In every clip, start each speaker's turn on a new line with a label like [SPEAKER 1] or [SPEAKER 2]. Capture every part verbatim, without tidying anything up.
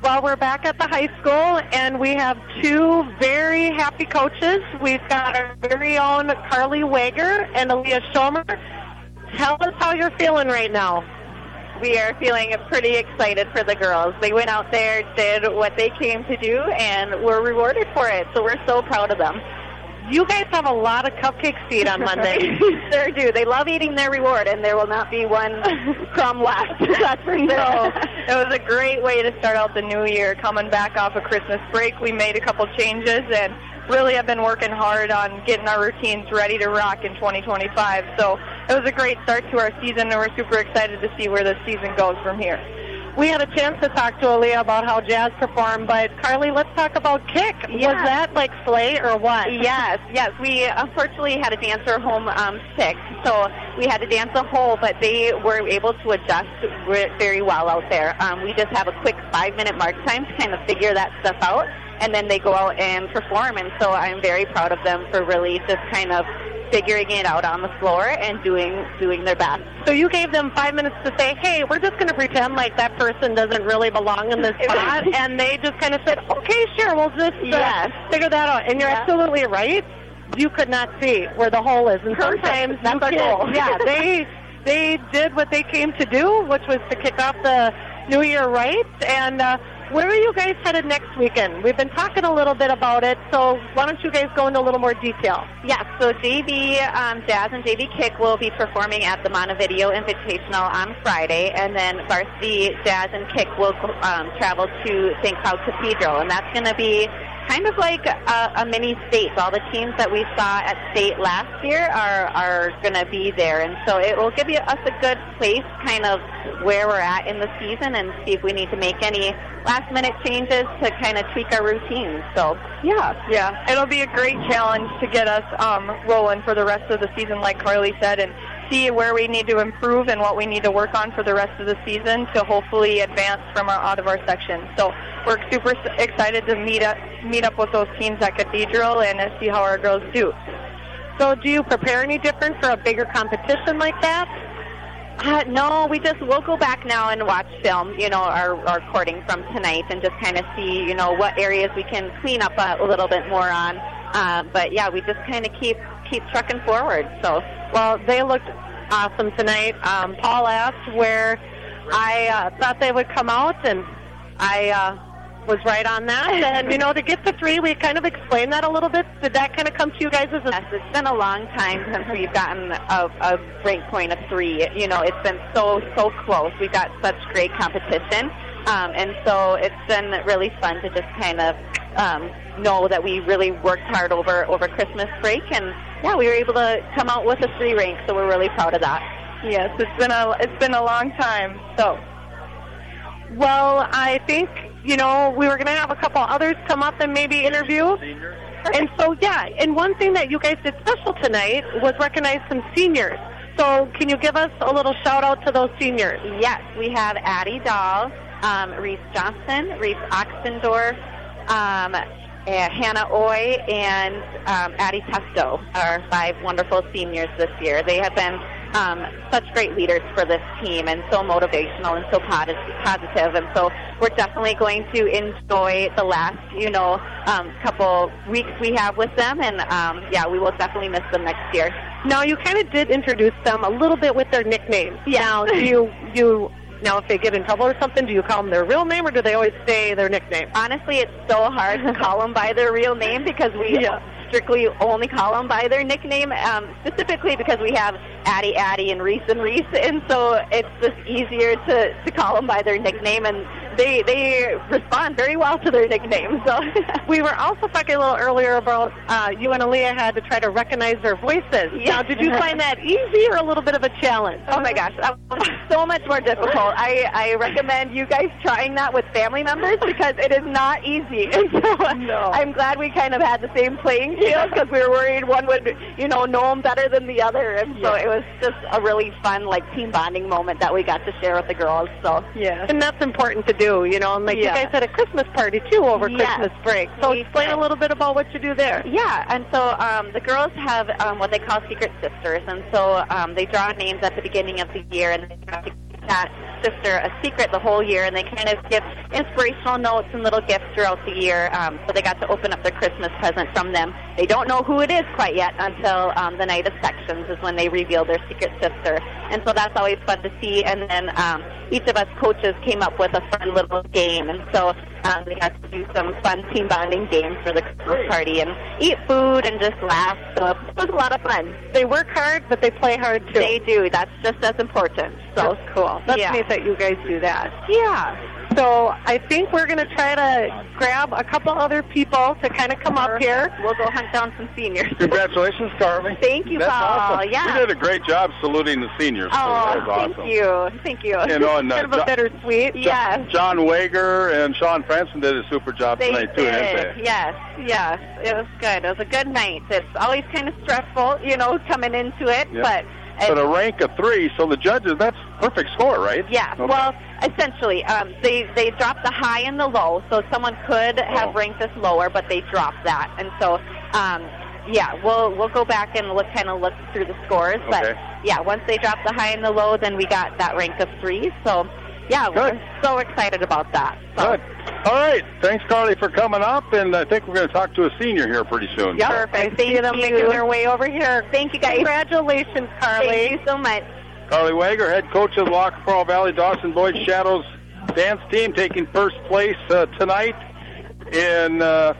[SPEAKER 1] Well, we're back at the high school, and we have two very happy coaches. We've got our very own Carly Wager and Aaliyah Schomer. Tell us how you're feeling right now.
[SPEAKER 2] We are feeling pretty excited for the girls. They went out there, did what they came to do, and were rewarded for it, so we're so proud of them.
[SPEAKER 1] You guys have a lot of cupcakes to eat on Monday.
[SPEAKER 2] Sure do. They love eating their reward, and there will not be one crumb left. That's for sure.
[SPEAKER 3] No, it was a great way to start out the new year. Coming back off of Christmas break, we made a couple changes, and really have been working hard on getting our routines ready to rock in twenty twenty-five. So it was a great start to our season, and we're super excited to see where the season goes from here.
[SPEAKER 1] We had a chance to talk to Aaliyah about how Jazz performed, but Carly, let's talk about kick.
[SPEAKER 2] Yeah.
[SPEAKER 1] Was that like sleigh or what?
[SPEAKER 2] Yes, yes. We unfortunately had a dancer home um, sick, so we had to dance a hole, but they were able to adjust very well out there. Um, we just have a quick five-minute mark time to kind of figure that stuff out, and then they go out and perform, and so I'm very proud of them for really just kind of figuring it out on the floor and doing doing their best.
[SPEAKER 1] So you gave them five minutes to say, hey, we're just going to pretend like that person doesn't really belong in this spot, and they just kind of said, okay, sure, we'll just uh,
[SPEAKER 2] yes.
[SPEAKER 1] figure that out. And you're
[SPEAKER 2] yeah.
[SPEAKER 1] absolutely right. You could not see where the hole is. And
[SPEAKER 2] Perfect.
[SPEAKER 1] sometimes
[SPEAKER 2] That's
[SPEAKER 1] you
[SPEAKER 2] our
[SPEAKER 1] can,
[SPEAKER 2] goal.
[SPEAKER 1] yeah, they, they did what they came to do, which was to kick off the New Year right. And uh, where are you guys headed next weekend? We've been talking a little bit about it, so why don't you guys go into a little more detail?
[SPEAKER 2] Yes, so J V um, Jazz and J V Kick will be performing at the Montevideo Invitational on Friday, and then varsity Jazz and Kick will um, travel to Saint Cloud Cathedral, and that's going to be kind of like a, a mini state. All the teams that we saw at state last year are, are going to be there, and so it will give you, us a good place kind of where we're at in the season and see if we need to make any last-minute changes to kind of tweak our routines. So, yeah.
[SPEAKER 3] Yeah, it'll be a great challenge to get us um, rolling for the rest of the season, like Carly said, and see where we need to improve and what we need to work on for the rest of the season to hopefully advance from our out of our section. So we're super excited to meet up meet up with those teams at Cathedral and see how our girls do.
[SPEAKER 1] So do you prepare any different for a bigger competition like that?
[SPEAKER 2] Uh, no, we just, we'll go back now and watch film, you know, our, our recording from tonight and just kind of see, you know, what areas we can clean up a, a little bit more on. Uh, but, yeah, we just kind of keep keep trucking forward. So,
[SPEAKER 1] well, they looked awesome tonight. Um, Paul asked where I uh, thought they would come out, and I uh, was right on that. And, you know, to get to three, we kind of explained that a little bit. Did that kind of come to you guys as a...
[SPEAKER 2] Yes, it's been a long time since we've gotten a, a break point of three. You know, it's been so, so close. We've got such great competition. Um, and so it's been really fun to just kind of um, know that we really worked hard over, over Christmas break. And, yeah, we were able to come out with a three rank, so we're really proud of that.
[SPEAKER 3] Yes, it's been a, it's been a long time. So,
[SPEAKER 1] well, I think... You know, we were going to have a couple others come up and maybe interview. And so, yeah, and one thing that you guys did special tonight was recognize some seniors. So can you give us a little shout-out to those seniors?
[SPEAKER 2] Yes, we have Addie Dahl, um, Reese Johnson, Reese Oxendorf, um, uh, Hannah Oy, and um, Addie Testo, our five wonderful seniors this year. They have been um, such great leaders for this team and so motivational and so positive. And so we're definitely going to enjoy the last, you know, um, couple weeks we have with them. And, um, yeah, we will definitely miss them next year.
[SPEAKER 1] Now, you kind of did introduce them a little bit with their nicknames.
[SPEAKER 2] Yeah.
[SPEAKER 1] Now, do you... you Now, if they get in trouble or something, do you call them their real name, or do they always say their nickname?
[SPEAKER 2] Honestly, it's so hard to call them by their real name because we yeah. strictly only call them by their nickname, um, specifically because we have Addie, Addie, and Reese and Reese, and so it's just easier to, to call them by their nickname, and they they respond very well to their nickname. So
[SPEAKER 1] we were also talking a little earlier about uh, you and Aaliyah had to try to recognize their voices. Yeah. Now, did you find that easy or a little bit of a challenge?
[SPEAKER 2] Oh, my gosh. That was so much more difficult. I, I recommend you guys trying that with family members because it is not easy. And so
[SPEAKER 1] no.
[SPEAKER 2] I'm glad we kind of had the same playing field because we were worried one would, you know, know them better than the other. And so yeah. it was just a really fun, like, team bonding moment that we got to share with the girls. So
[SPEAKER 1] yeah. And that's important to do, you know. And, like,
[SPEAKER 2] yeah.
[SPEAKER 1] you guys had a Christmas party, too, over
[SPEAKER 2] yes.
[SPEAKER 1] Christmas break. So
[SPEAKER 2] we
[SPEAKER 1] explain
[SPEAKER 2] did.
[SPEAKER 1] a little bit about what you do there.
[SPEAKER 2] Yeah, and so um, the girls have um, what they call Secret Sisters. And so um, they draw names at the beginning of the year, and they have to get that sister a secret the whole year, and they kind of give inspirational notes and little gifts throughout the year. Um, so they got to open up their Christmas present from them. They don't know who it is quite yet until um, the night of sections is when they reveal their secret sister. And so that's always fun to see. And then um, each of us coaches came up with a fun little game. And so um, we got to do some fun team bonding games for the Christmas party and eat food and just laugh. So it was a lot of fun.
[SPEAKER 1] They work hard, but they play hard too.
[SPEAKER 2] They do. That's just as important. So
[SPEAKER 1] that's cool. That's
[SPEAKER 2] yeah.
[SPEAKER 1] neat that you guys do that.
[SPEAKER 2] Yeah.
[SPEAKER 1] So I think we're going to try to grab a couple other people to kind of come up here.
[SPEAKER 2] We'll go hunt down some seniors.
[SPEAKER 4] Congratulations, Carly.
[SPEAKER 2] Thank you,
[SPEAKER 4] That's
[SPEAKER 2] Paul.
[SPEAKER 4] Awesome.
[SPEAKER 2] Yeah.
[SPEAKER 4] You did a great job saluting the seniors.
[SPEAKER 2] Oh,
[SPEAKER 4] that was awesome.
[SPEAKER 2] thank you. Thank you.
[SPEAKER 4] You know, and, uh,
[SPEAKER 1] kind of a
[SPEAKER 4] John,
[SPEAKER 1] bittersweet.
[SPEAKER 2] Yes.
[SPEAKER 4] John Wager and Sean Franson did a super job
[SPEAKER 2] They
[SPEAKER 4] tonight, too,
[SPEAKER 2] did.
[SPEAKER 4] didn't they?
[SPEAKER 2] Yes, yes. It was good. It was a good night. It's always kind of stressful, you know, coming into it,
[SPEAKER 4] Yeah.
[SPEAKER 2] but...
[SPEAKER 4] But a rank of three, so the judges, that's perfect score, right?
[SPEAKER 2] Yeah,
[SPEAKER 4] Okay.
[SPEAKER 2] well, essentially, um, they, they dropped the high and the low, so someone could have
[SPEAKER 4] Oh.
[SPEAKER 2] ranked this lower, but they dropped that. And so, um, yeah, we'll we'll go back and look kind of look through the scores. But,
[SPEAKER 4] Okay.
[SPEAKER 2] yeah, once they dropped the high and the low, then we got that rank of three. So, yeah,
[SPEAKER 4] Good.
[SPEAKER 2] we're so excited about that. So.
[SPEAKER 4] Good. All right. Thanks, Carly, for coming up, and I think we're going to talk to a senior here pretty soon.
[SPEAKER 1] Yep.
[SPEAKER 2] Perfect.
[SPEAKER 1] I
[SPEAKER 2] Thank
[SPEAKER 1] see them
[SPEAKER 2] you.
[SPEAKER 1] making their way over here.
[SPEAKER 2] Thank you, guys.
[SPEAKER 1] Congratulations, Carly.
[SPEAKER 2] Thank you so much.
[SPEAKER 4] Carly Wager, head coach of the Lac qui Parle Valley Dawson Boys Shadows dance team, taking first place uh, tonight in uh,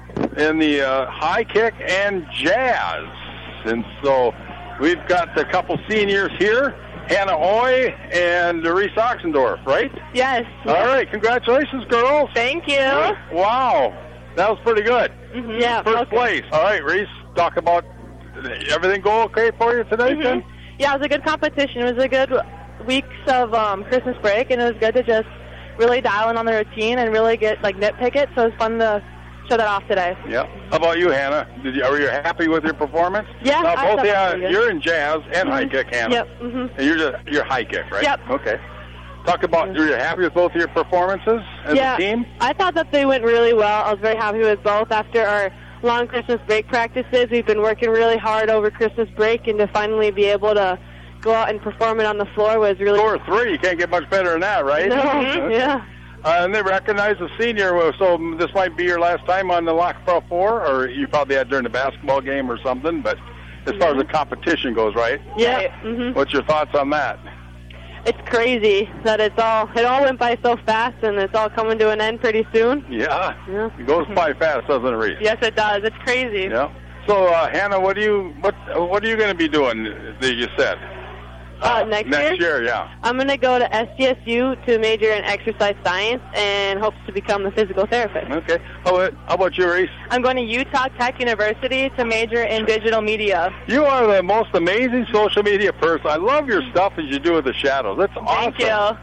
[SPEAKER 4] in the uh, high kick and jazz. And so we've got a couple seniors here, Hannah Oy and Reese Oxendorf, right?
[SPEAKER 1] Yes.
[SPEAKER 4] All right, congratulations, girls.
[SPEAKER 1] Thank you.
[SPEAKER 4] Wow, that was pretty good.
[SPEAKER 1] Mm-hmm. Yeah.
[SPEAKER 4] First
[SPEAKER 1] okay.
[SPEAKER 4] place. All right, Reese, talk about everything go okay for you today,
[SPEAKER 1] Mhm.
[SPEAKER 4] then?
[SPEAKER 5] Yeah, it was a good competition. It was a good weeks of um, Christmas break, and it was good to just really dial in on the routine and really get like nitpick it. So it was fun to show that off today.
[SPEAKER 4] Yeah. How about you, Hannah? Did you, are you happy with your performance?
[SPEAKER 5] Yeah,
[SPEAKER 4] Now,
[SPEAKER 5] I
[SPEAKER 4] both
[SPEAKER 5] thought
[SPEAKER 4] of you,
[SPEAKER 5] that was pretty good.
[SPEAKER 4] you're in jazz and high kick, Hannah.
[SPEAKER 5] Yep. Mm-hmm.
[SPEAKER 4] And you're just, you're high kick, right?
[SPEAKER 5] Yep.
[SPEAKER 4] Okay. Talk about, are you happy with both of your performances as
[SPEAKER 5] yeah,
[SPEAKER 4] a team?
[SPEAKER 5] I thought that they went really well. I was very happy with both. After our long Christmas break practices, we've been working really hard over Christmas break, and to finally be able to go out and perform it on the floor was really...
[SPEAKER 4] Score three. You can't get much better than that, right?
[SPEAKER 5] No,
[SPEAKER 4] Mhm.
[SPEAKER 5] yeah.
[SPEAKER 4] Uh, and they recognize the senior, so this might be your last time on the Lac qui Parle four, or you probably had during the basketball game or something, but as far as the competition goes, right?
[SPEAKER 5] Yeah. Mm-hmm.
[SPEAKER 4] What's your thoughts on that?
[SPEAKER 5] It's crazy that it's all it all went by so fast, and it's all coming to an end pretty soon.
[SPEAKER 4] Yeah.
[SPEAKER 5] Yeah.
[SPEAKER 4] It goes by fast, doesn't it, Reese?
[SPEAKER 5] Yes, it does. It's crazy.
[SPEAKER 4] Yeah. So, uh, Hannah, what do you what what are you going to be doing? That you said
[SPEAKER 5] Uh, next,
[SPEAKER 4] next
[SPEAKER 5] year,
[SPEAKER 4] year, yeah.
[SPEAKER 5] I'm going to go to S D S U to major in exercise science and hopes to become a physical therapist.
[SPEAKER 4] Okay. How about, how about you, Reese?
[SPEAKER 5] I'm going to Utah Tech University to major in digital media.
[SPEAKER 4] You are the most amazing social media person. I love your stuff as you do with the shadows. That's awesome.
[SPEAKER 5] Thank you.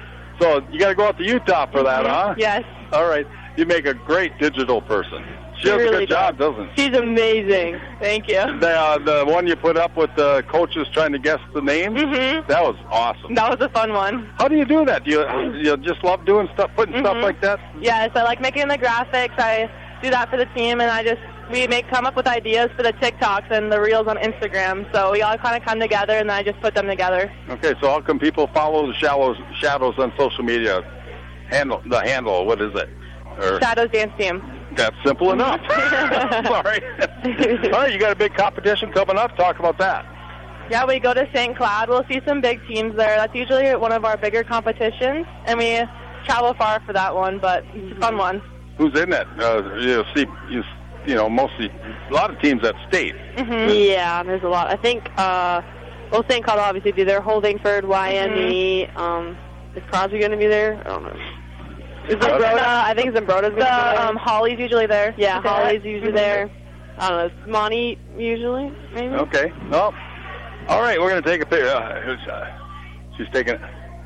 [SPEAKER 4] So you got to go out to Utah for that, huh?
[SPEAKER 5] Yes.
[SPEAKER 4] All right. You make a great digital person. She,
[SPEAKER 5] She
[SPEAKER 4] does a
[SPEAKER 5] really
[SPEAKER 4] good job, doesn't she?
[SPEAKER 5] She's amazing. Thank you.
[SPEAKER 4] The, uh, the one you put up with the coaches trying to guess the names,
[SPEAKER 5] Mm-hmm.
[SPEAKER 4] that was awesome.
[SPEAKER 5] That was a fun one.
[SPEAKER 4] How do you do that? Do you, you just love doing stuff, putting stuff
[SPEAKER 5] Mhm.
[SPEAKER 4] like that?
[SPEAKER 5] Yes, I like making the graphics. I do that for the team, and I just we make come up with ideas for the TikToks and the reels on Instagram. So we all kind of come together, and then I just put them together.
[SPEAKER 4] Okay, so how can people follow the shadows, shadows on social media? Handle the handle. What is it? Or,
[SPEAKER 5] Shadows Dance Team.
[SPEAKER 4] that's simple enough. Sorry. All right, you got a big competition coming up. Talk about that.
[SPEAKER 5] Yeah, we go to Saint Cloud. We'll see some big teams there. That's usually one of our bigger competitions, and we travel far for that one, but it's a fun one.
[SPEAKER 4] Who's in that? Uh, you see, you, you know, mostly a lot of teams at state.
[SPEAKER 5] Mm-hmm. Yeah, there's a lot. I think, uh, well, Saint Cloud obviously be there. Holdingford, Y M E. Mm-hmm. Um, is Crosby going to be there? I don't know. Is Zambroda? I think Zambroda's going to be there. Um, Holly's usually there. Yeah, okay. Holly's usually mm-hmm. there. I don't know. Monty usually, maybe.
[SPEAKER 4] Okay. Well, all right. We're going to take a picture. Uh, uh, she's taking.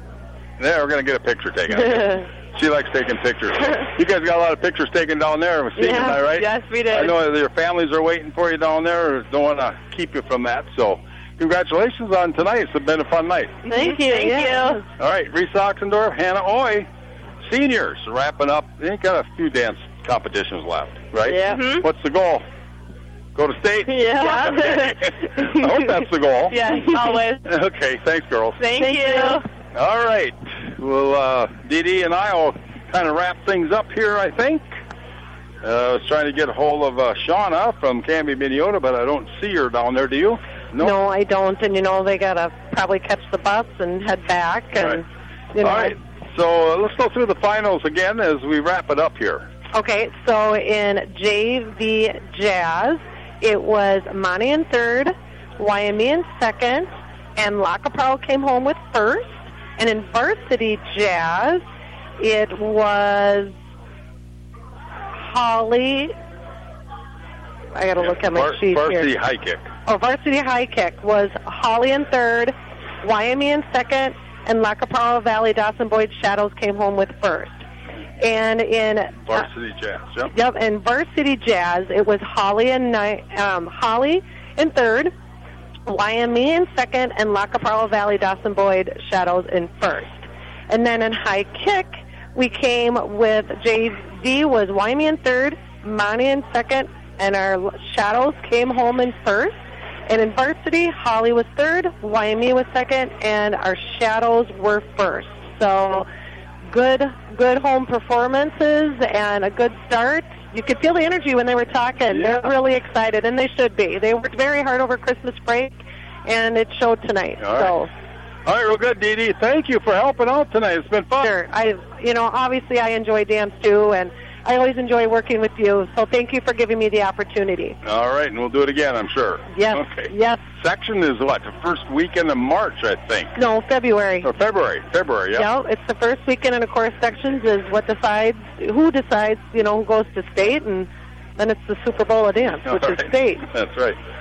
[SPEAKER 4] There, we're going to get a picture taken. She likes taking pictures. You guys got a lot of pictures taken down there. We're seeing
[SPEAKER 5] yeah,
[SPEAKER 4] that, right?
[SPEAKER 5] Yes, we did.
[SPEAKER 4] I know your families are waiting for you down there. Don't want to keep you from that. So, congratulations on tonight. It's been a fun night.
[SPEAKER 5] Thank you. Thank
[SPEAKER 1] yeah.
[SPEAKER 5] you.
[SPEAKER 4] All right, Reese Oxendorf, Hannah Oy, seniors, wrapping up. They got a few dance competitions left, right?
[SPEAKER 5] Yeah. Mm-hmm.
[SPEAKER 4] What's the goal? Go to state?
[SPEAKER 5] Yeah.
[SPEAKER 4] Okay. I hope that's the goal.
[SPEAKER 5] Yeah, always.
[SPEAKER 4] Okay, thanks, girls.
[SPEAKER 5] Thank, Thank you.
[SPEAKER 4] All right. Well, uh, Dee Dee and I will kind of wrap things up here, I think. Uh, I was trying to get a hold of uh, Shauna from Canby, Minneota, but I don't see her down there. Do you?
[SPEAKER 1] No, no I don't. And, you know, they got to probably catch the bus and head back. And,
[SPEAKER 4] right.
[SPEAKER 1] you know,
[SPEAKER 4] All right. So uh, let's go through the finals again as we wrap it up here.
[SPEAKER 1] Okay. So in J V Jazz, it was Monty in third, Wyoming in second, and Lackaprow came home with first. And in Varsity Jazz, it was Holly. I got to look at my
[SPEAKER 4] Var-
[SPEAKER 1] sheet
[SPEAKER 4] varsity
[SPEAKER 1] here.
[SPEAKER 4] High Kick.
[SPEAKER 1] Oh, Varsity High Kick was Holly in third, Wyoming in second, and Lackaprow Valley Dawson Boyd Shadows came home with first. And in
[SPEAKER 4] Varsity uh, Jazz, yep.
[SPEAKER 1] Yep, in Varsity Jazz, it was Holly in ni- um, Holly in third, Wyoming in second, and Lackaprow Valley Dawson Boyd Shadows in first. And then in High Kick, we came with J V was Wyoming in third, Monty in second, and our Shadows came home in first. And in Varsity, Holly was third, Wyoming was second, and our Shadows were first. So good, good home performances and a good start. You could feel the energy when they were talking.
[SPEAKER 4] Yeah.
[SPEAKER 1] They're really excited, and they should be. They worked very hard over Christmas break, and it showed tonight.
[SPEAKER 4] All
[SPEAKER 1] so.
[SPEAKER 4] right. All right, well, good, Dee Dee. Thank you for helping out tonight. It's been fun.
[SPEAKER 1] Sure. I, you know, obviously I enjoy dance too, and I always enjoy working with you. So thank you for giving me the opportunity.
[SPEAKER 4] All right, and we'll do it again, I'm sure.
[SPEAKER 1] Yes.
[SPEAKER 4] Okay.
[SPEAKER 1] Yes.
[SPEAKER 4] Section is what, the first weekend of March, I think.
[SPEAKER 1] No, February.
[SPEAKER 4] Or February. February, yeah.
[SPEAKER 1] Yeah, it's the first weekend, and of course, sections is what decides who decides, you know, who goes to state, and then it's the Super Bowl of dance, which
[SPEAKER 4] All
[SPEAKER 1] is
[SPEAKER 4] right.
[SPEAKER 1] state.
[SPEAKER 4] That's right.